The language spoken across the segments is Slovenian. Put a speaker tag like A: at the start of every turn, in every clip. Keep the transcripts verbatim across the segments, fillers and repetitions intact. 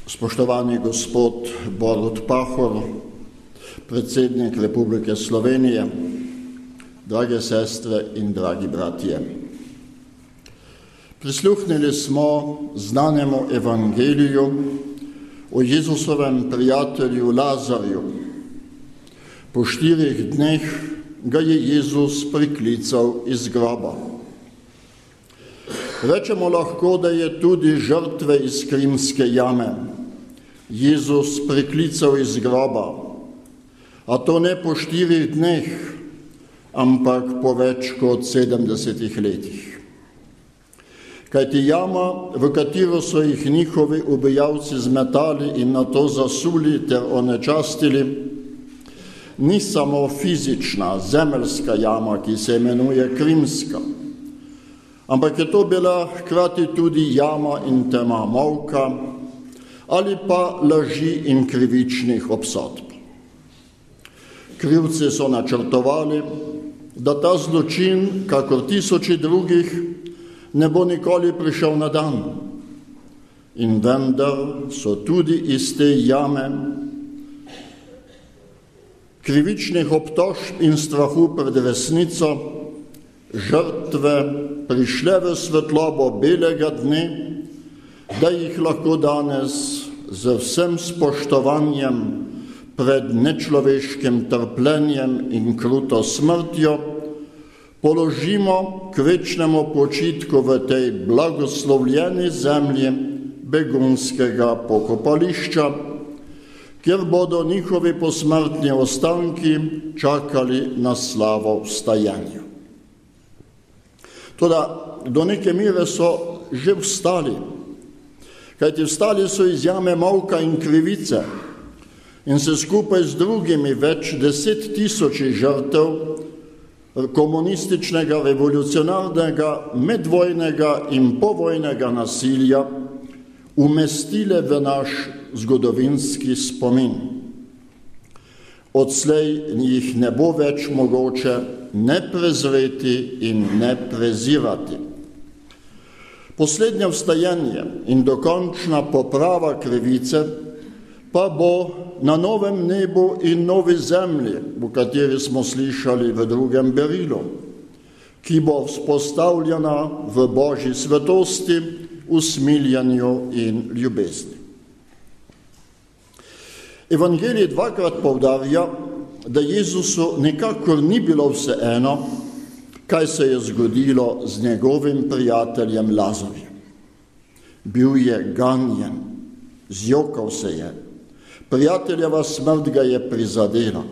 A: Spoštovani gospod Borut Pahor, predsednik Republike Slovenije, drage sestre in dragi bratje. Prisluhnili smo znanemu evangeliju o Jezusovem prijatelju Lazarju. Po štirih dneh ga je Jezus priklical iz groba. Rečemo lahko, da je tudi žrtve iz Krimske jame Jezus priklical iz groba, a to ne po štirih dneh, ampak po več kot sedemdesetih letih. Kajti jama, v katero so jih njihovi ubijalci zmetali in nato zasuli ter onečastili, ni samo fizična, zemeljska jama, ki se imenuje Krimska, ampak je to bila hkrati tudi jama in tema molka ali pa laži in krivičnih obsodb. Krivci so načrtovali, da ta zločin, kakor tisoči drugih, ne bo nikoli prišel na dan. In vendar so tudi iz te jame krivičnih obtožb in strahu pred resnico žrtve prišle v svetlobo belega dne, da jih lahko danes z vsem spoštovanjem pred nečloveškim trpljenjem in kruto smrtjo položimo k večnemu počitku v tej blagoslovljeni zemlji begunskega pokopališča, kjer bodo njihovi posmrtni ostanki čakali na slavo vstajanja. Toda do neke mere so že vstali, kajti vstali so iz jame molka in krivice in se skupaj z drugimi več deset tisoči žrtev komunističnega, revolucionarnega, medvojnega in povojnega nasilja umestile v naš zgodovinski spomin. Odslej jih ne bo več mogoče ne prezreti in ne prezirati. Poslednje vstajanje in dokončna poprava krivice pa bo na novem nebu in novi zemlji, v kateri smo slišali v drugem berilu, ki bo vzpostavljena v Božji svetosti, usmiljenju in ljubezni. Evangelij dvakrat poudarja, da Jezusu nikakor ni bilo vseeno, kaj se je zgodilo z njegovim prijateljem Lazarjem. Bil je ganjen, zjokal se je, prijateljeva smrt ga je prizadela.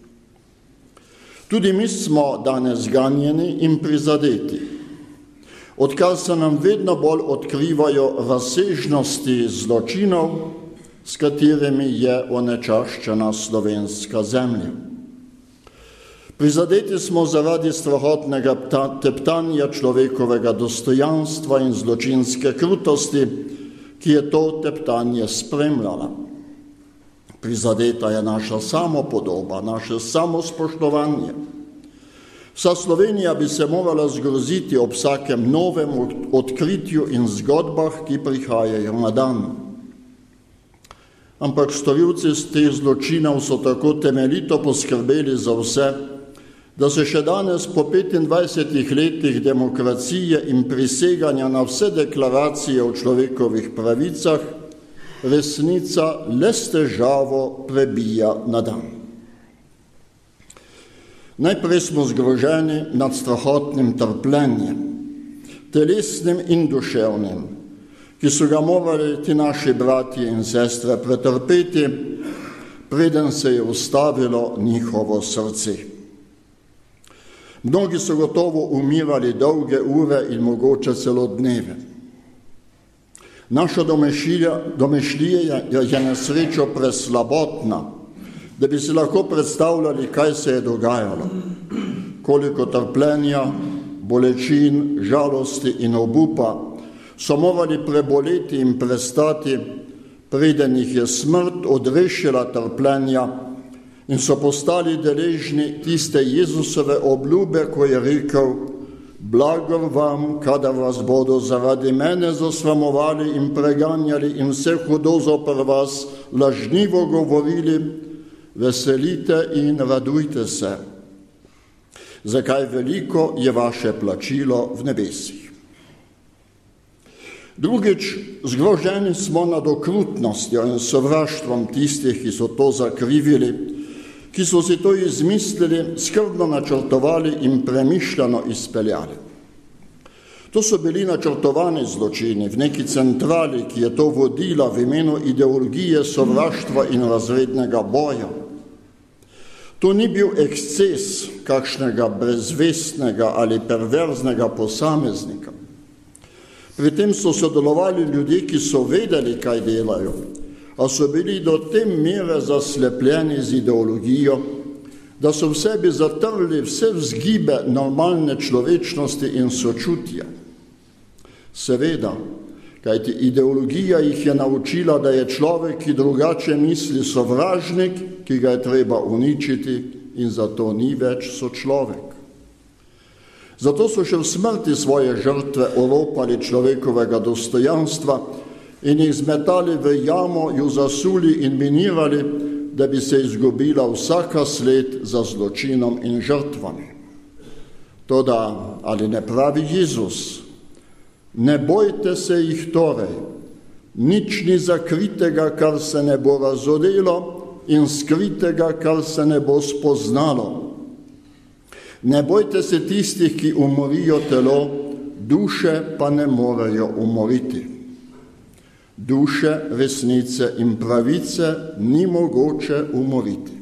A: Tudi mi smo danes ganjeni in prizadeti, odkar se nam vedno bolj odkrivajo razsežnosti zločinov, s katerimi je onečaščena slovenska zemlja. Prizadeti smo zaradi strahotnega teptanja človekovega dostojanstva in zločinske krutosti, ki je to teptanje spremljala. Prizadeta je naša samopodoba, naše samospoštovanje. Vsa Slovenija bi se morala zgroziti ob vsakem novem odkritju in zgodbah, ki prihajajo na dan. Ampak storilci teh zločinov so tako temeljito poskrbeli za vse, da se še danes po petindvajsetih letih demokracije in priseganja na vse deklaracije o človekovih pravicah resnica le s težavo prebija na dan. Najprej smo zgroženi nad strahotnim trpljenjem, telesnim in duševnim, ki so ga morali ti naši bratje in sestre pretrpeti, preden se je ustavilo njihovo srce. Mnogi so gotovo umirali dolge ure in mogoče celo dneve. Naša domišljija je na srečo preslabotna, da bi si lahko predstavljali, kaj se je dogajalo, koliko trpljenja, bolečin, žalosti in obupa so morali preboleti in prestati, preden jih je smrt odrešila trpljenja in so postali deležni tiste Jezusove obljube, ko je rekel: blagor vam, kada vas bodo zaradi mene zasramovali in preganjali in vse hudo zoper vas lažnivo govorili, veselite in radujte se. Zakaj veliko je vaše plačilo v nebesih. Drugič, zgroženi smo nad okrutnostjo in sovraštvom tistih, ki so to zakrivili, ki so si to izmislili, skrbno načrtovali in premišljeno izpeljali. To so bili načrtovani zločini v neki centrali, ki je to vodila v imenu ideologije sovraštva in razrednega boja. To ni bil eksces kakšnega brezvestnega ali perverznega posameznika. Pri tem so sodelovali ljudje, ki so vedeli, kaj delajo, a so bili do te mere zaslepljeni z ideologijo, da so v sebi zatrli vse vzgibe normalne človečnosti in sočutja. Seveda, kajti ideologija jih je naučila, da je človek, ki drugače misli, sovražnik, ki ga je treba uničiti in zato ni več sočlovek. Zato so še v smrti svoje žrtve oropali človekovega dostojanstva in jih zmetali v jamo, ju zasuli in minirali, da bi se izgubila vsaka sled za zločinom in žrtvami. Toda, ali ne pravi Jezus, ne bojte se jih torej, nič ni zakritega, kar se ne bo razodelo in skritega, kar se ne bo spoznalo. Ne bojte se tistih, ki umorijo telo, duše pa ne morejo umoriti. Duše, resnice in pravice ni mogoče umoriti.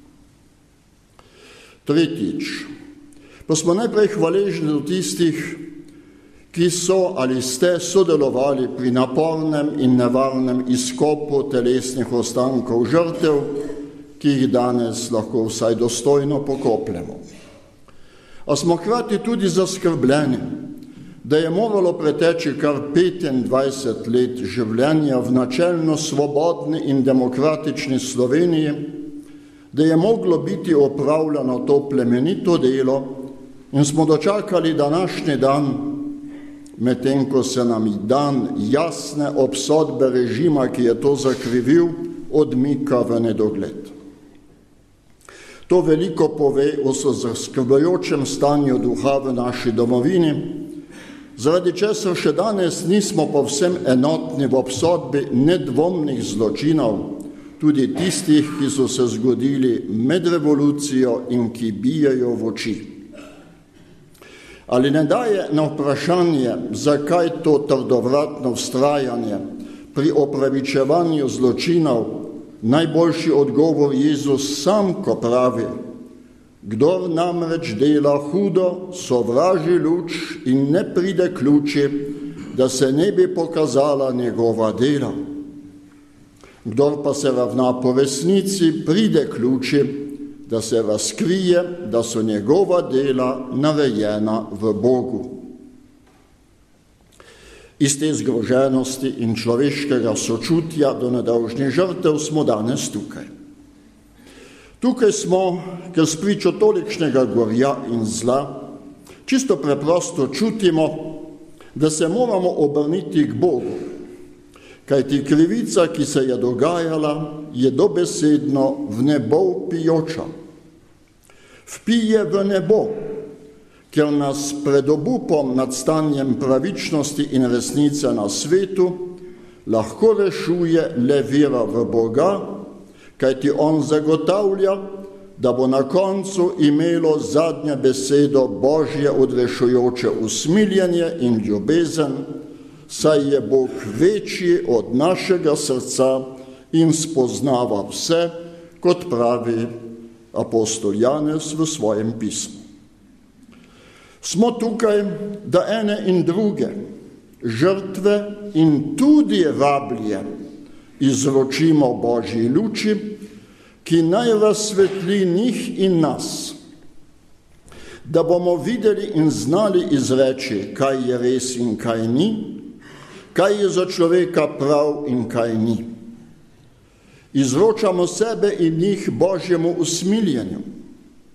A: Tretjič, pa smo najprej hvaležni do tistih, ki so ali ste sodelovali pri napornem in nevarnem izkopu telesnih ostankov žrtev, ki jih danes lahko vsaj dostojno pokopljemo. A smo hkrati tudi zaskrbljeni, da je moralo preteči kar petindvajset let življenja v načelno svobodni in demokratični Sloveniji, da je moglo biti opravljeno to plemenito delo in smo dočakali današnji dan, medtem ko se nam dan jasne obsodbe režima, ki je to zakrivil, odmika v nedogled. To veliko pove o zaskrbljujočem stanju duha v naši domovini, zaradi česar še danes nismo povsem enotni v obsodbi nedvomnih zločinov, tudi tistih, ki so se zgodili med revolucijo in ki bijejo v oči. Ali ne daje na vprašanje, zakaj to trdovratno vztrajanje pri opravičevanju zločinov, najboljši odgovor Jezus sam, ko pravi: kdor namreč dela hudo, sovraži luč in ne pride k luči, da se ne bi pokazala njegova dela. Kdor pa se ravna po resnici, pride k luči, da se razkrije, da so njegova dela narejena v Bogu. Iz te zgroženosti in človeškega sočutja do nedolžnih žrtev smo danes tukaj. Tukaj smo, ker spričo tolikšnega gorja in zla, čisto preprosto čutimo, da se moramo obrniti k Bogu, kajti krivica, ki se je dogajala, je dobesedno v nebo vpijoča. Vpije v nebo, ker nas pred obupom nad stanjem pravičnosti in resnice na svetu lahko rešuje le vera v Boga, kajti on zagotavlja, da bo na koncu imelo zadnje besedo Božje odrešujoče usmiljenje in ljubezen, saj je Bog večji od našega srca in spoznava vse, kot pravi apostol Janez v svojem pismu. Smo tukaj, da ene in druge, žrtve in tudi rablje, izročimo Božji luči, ki naj razsvetli njih in nas, da bomo videli in znali izreči, kaj je res in kaj ni, kaj je za človeka prav in kaj ni. Izročamo sebe in njih Božjemu usmiljenju.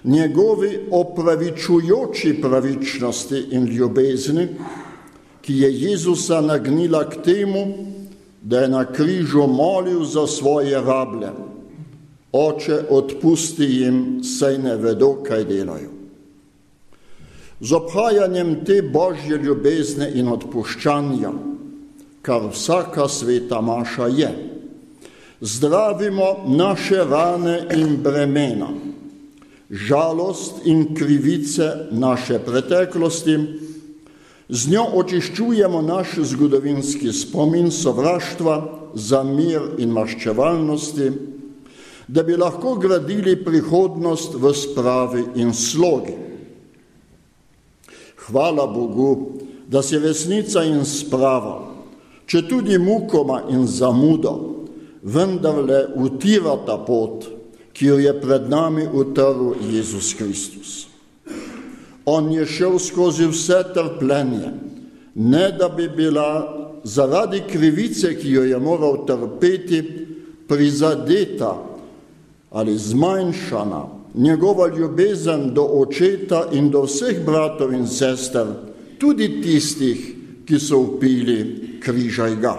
A: njegovi opravičujoči pravičnosti in ljubezni, ki je Jezusa nagnila k temu, da je na križu molil za svoje rablje. Oče, odpusti jim, saj ne vedo, kaj delajo. Z obhajanjem te Božje ljubezni in odpuščanja, kar vsaka sveta maša je, zdravimo naše rane in bremena, žalost in krivice naše preteklosti, z njo očiščujemo naš zgodovinski spomin sovraštva za mir in maščevalnosti, da bi lahko gradili prihodnost v spravi in slogi. Hvala Bogu, da se resnica in sprava, če tudi mukoma in zamudo, vendarle utirata pot, ki jo je pred nami utrl Jezus Kristus. On je šel skozi vse trpljenje, ne da bi bila zaradi krivice, ki jo je moral trpeti, prizadeta ali zmanjšana njegova ljubezen do očeta in do vseh bratov in sester, tudi tistih, ki so vpili križaj ga.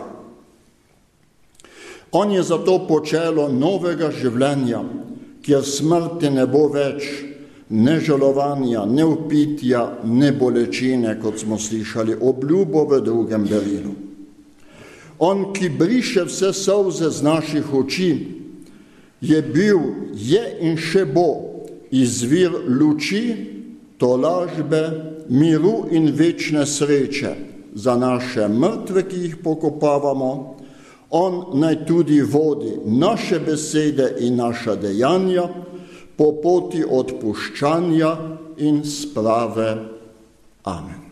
A: On je zato počelo novega življenja, kjer smrti ne bo več, ne žalovanja, ne vpitja, ne bolečine, kot smo slišali, obljubo v drugem berilu. On, ki briše vse solze z naših oči, je bil, je in še bo izvir luči, tolažbe, miru in večne sreče za naše mrtve, ki jih pokopavamo. On naj tudi vodi naše besede in naša dejanja po poti odpuščanja in sprave. Amen.